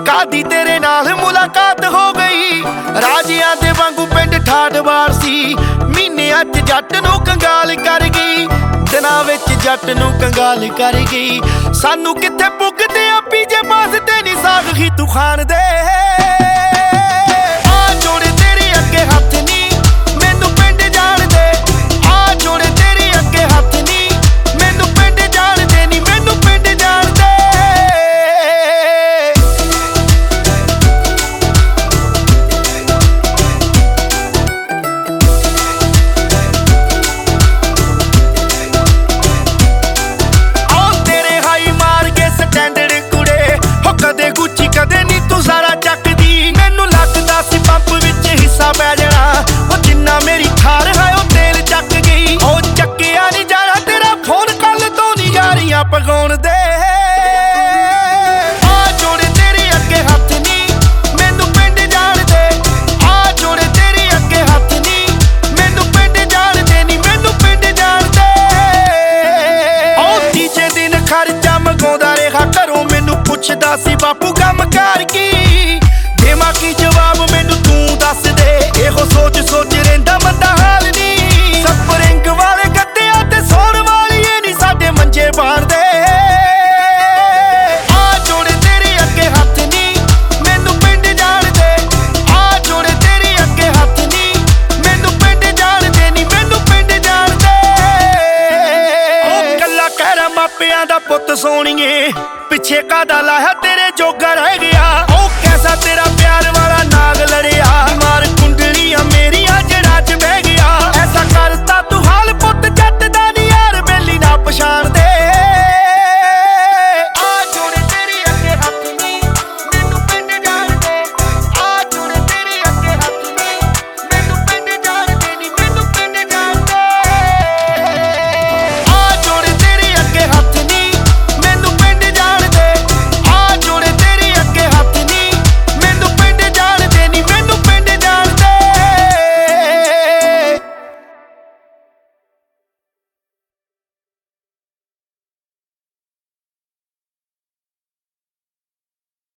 ਕਾਦੀ तेरे नाल मुलाकात हो गई। राजियां दे वांगू पिंड ठाठवार सी, महीनियां च जट नूं कंगाल कर गई, दिनां विच जट नूं कंगाल कर गई। सानू कित्थे पुगदे आ पीजे पास ते नी साग ही तू खान दे। आ जोड़े तेरे अगे हथ नी मैनू पिंड जाण दे, आ जोड़े तेरे अगे हथ नी मैनू पिंड जाण दे, नी मैनू पिंड जाण दे। कदे नी तू सारा चकदी, मैनू लगदा सी पंप विच हिस्सा पै जाना, ओ जिन्ना मेरी थार है ओ तेल चक गई। ओ चक्किया नी जाना तेरा फोन कल तो नी यारियां पगाउण दे। आ जोड़े तेरे अगे हथ नी मैनू पिंड जाण दे, आ जोड़े तेरे अगे हथ नी मैनू पिंड जाण दे, नी मैनू पिंड जाण दे। ओ तीजे दिन खर्चा मंगाउंदा रहा घरों, मैनू पुछदा सी बापू काम कर की देवां की जवाब मैनू तू दस दे। एहो सोच सोच रहिंदा बंदा हाल नी, स्प्रिंग वाले गद्दियां ते सौण वाली नी साडे मंजे बाण दे। आ जोड़े तेरे अगे हथ नी मैनू पिंड जाण दे, आ जोड़े तेरे अगे हथ नी मैनू पिंड जाण दे, नी मैनू पिंड जाण दे। ओ कल्ला कहरा मापियां दा पुੱਤ सोणीए, पिछे कादा लाया तेरे जोगा रह गया।